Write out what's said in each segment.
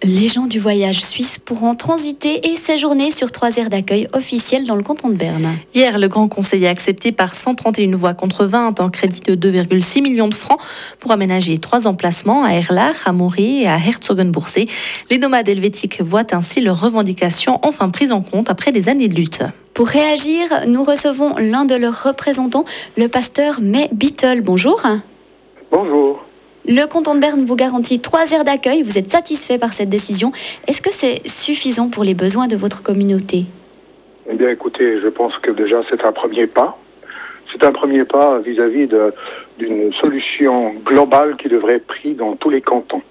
Les gens du voyage suisse pourront transiter et séjourner sur 3 aires d'accueil officielles dans le canton de Berne. Hier, le Grand Conseil a accepté par 131 voix contre 20 un crédit de 2,6 millions de francs pour aménager 3 emplacements à Erlach, à Maury et à Herzogenbursee. Les nomades helvétiques voient ainsi leurs revendications enfin prises en compte après des années de lutte. Pour réagir, nous recevons l'un de leurs représentants, le pasteur May Bittel. Bonjour. Bonjour. Le canton de Berne vous garantit 3 aires d'accueil. Vous êtes satisfait par cette décision. Est-ce que c'est suffisant pour les besoins de votre communauté ? Eh bien, écoutez, je pense que déjà c'est un premier pas. C'est un premier pas vis-à-vis d'une solution globale qui devrait être prise dans tous les cantons.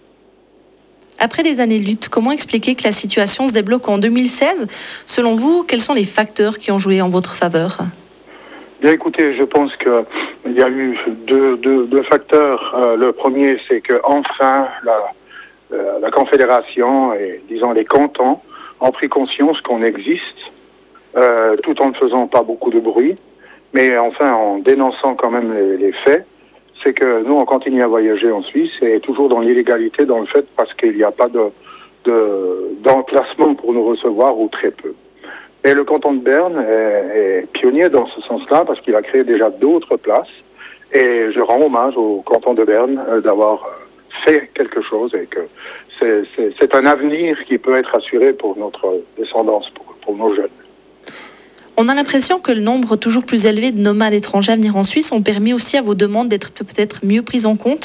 Après des années de lutte, comment expliquer que la situation se débloque en 2016 ? Selon vous, quels sont les facteurs qui ont joué en votre faveur ? Bien, écoutez, je pense qu'il y a eu deux facteurs. Le premier, c'est que enfin la Confédération et, disons, les cantons ont pris conscience qu'on existe, tout en ne faisant pas beaucoup de bruit, mais enfin en dénonçant quand même les faits. C'est que nous, on continue à voyager en Suisse et toujours dans l'illégalité, dans le fait parce qu'il n'y a pas d'emplacement pour nous recevoir ou très peu. Et le canton de Berne est pionnier dans ce sens-là parce qu'il a créé déjà d'autres places. Et je rends hommage au canton de Berne d'avoir fait quelque chose et que c'est un avenir qui peut être assuré pour notre descendance, pour nos jeunes. On a l'impression que le nombre toujours plus élevé de nomades étrangers à venir en Suisse ont permis aussi à vos demandes d'être peut-être mieux prises en compte ?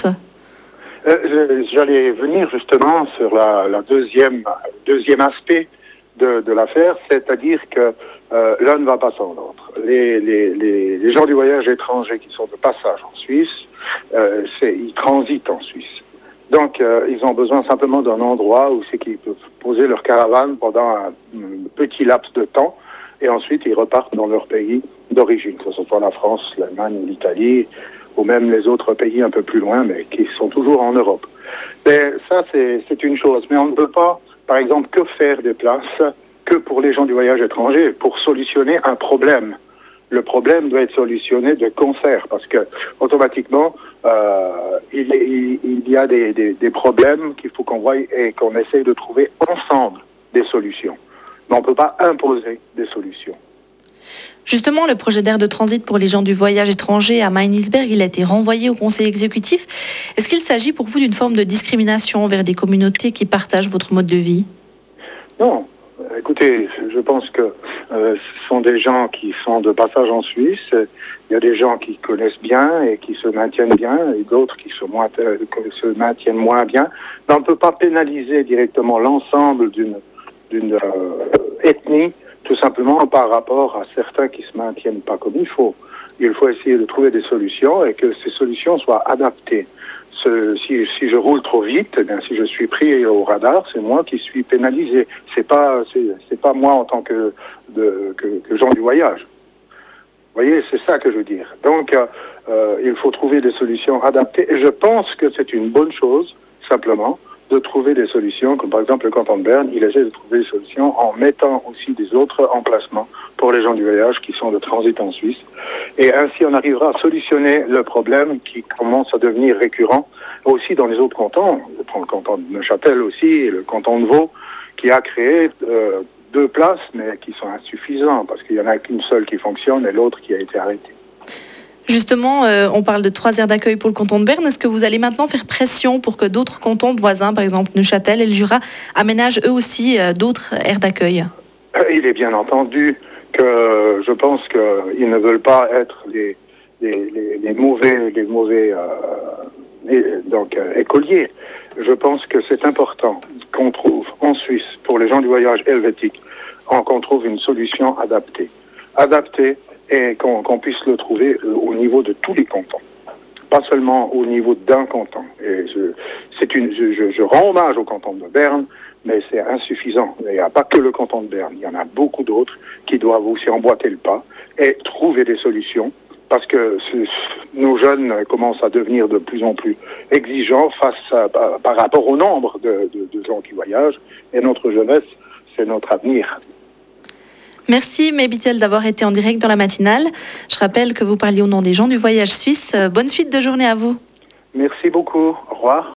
J'allais venir justement sur la deuxième aspect de l'affaire, c'est-à-dire que l'un ne va pas sans l'autre. Les gens du voyage étranger qui sont de passage en Suisse, ils transitent en Suisse. Donc, ils ont besoin simplement d'un endroit où c'est qu'ils peuvent poser leur caravane pendant un petit laps de temps, et ensuite ils repartent dans leur pays d'origine, que ce soit la France, l'Allemagne, l'Italie, ou même les autres pays un peu plus loin, mais qui sont toujours en Europe. Mais ça, c'est une chose. Mais on ne peut pas, par exemple, que faire des places que pour les gens du voyage étranger, pour solutionner un problème. Le problème doit être solutionné de concert, parce que automatiquement, il y a des problèmes qu'il faut qu'on voie et qu'on essaye de trouver ensemble des solutions. Mais on ne peut pas imposer des solutions. Justement, le projet d'aire de transit pour les gens du voyage étranger à Meinisberg, il a été renvoyé au conseil exécutif. Est-ce qu'il s'agit pour vous d'une forme de discrimination envers des communautés qui partagent votre mode de vie ? Non. Écoutez, je pense que ce sont des gens qui sont de passage en Suisse. Il y a des gens qui connaissent bien et qui se maintiennent bien, et d'autres qui se maintiennent moins bien. Mais on ne peut pas pénaliser directement l'ensemble d'une ethnie, tout simplement par rapport à certains qui se maintiennent pas comme il faut. Il faut essayer de trouver des solutions et que ces solutions soient adaptées. Si je roule trop vite, eh bien, si je suis pris au radar, c'est moi qui suis pénalisé. C'est pas moi en tant que gens du voyage. Vous voyez, c'est ça que je veux dire. Donc, il faut trouver des solutions adaptées. Et je pense que c'est une bonne chose, simplement, de trouver des solutions, comme par exemple le canton de Berne, il essaie de trouver des solutions en mettant aussi des autres emplacements pour les gens du voyage qui sont de transit en Suisse. Et ainsi, on arrivera à solutionner le problème qui commence à devenir récurrent aussi dans les autres cantons. Je prends le canton de Neuchâtel aussi, et le canton de Vaud, qui a créé 2 places, mais qui sont insuffisantes, parce qu'il n'y en a qu'une seule qui fonctionne et l'autre qui a été arrêtée. Justement, on parle de 3 aires d'accueil pour le canton de Berne. Est-ce que vous allez maintenant faire pression pour que d'autres cantons voisins, par exemple Neuchâtel et le Jura, aménagent eux aussi d'autres aires d'accueil ? Il est bien entendu que je pense qu'ils ne veulent pas être les mauvais écoliers. Je pense que c'est important qu'on trouve en Suisse, pour les gens du voyage helvétique, qu'on trouve une solution adaptée et qu'on puisse le trouver au niveau de tous les cantons, pas seulement au niveau d'un canton. Et je rends hommage au canton de Berne, mais c'est insuffisant. Il n'y a pas que le canton de Berne, il y en a beaucoup d'autres qui doivent aussi emboîter le pas et trouver des solutions, parce que nos jeunes commencent à devenir de plus en plus exigeants par rapport au nombre de gens qui voyagent, et notre jeunesse, c'est notre avenir. Merci May Bittel d'avoir été en direct dans la matinale. Je rappelle que vous parliez au nom des gens du voyage suisse. Bonne suite de journée à vous. Merci beaucoup. Au revoir.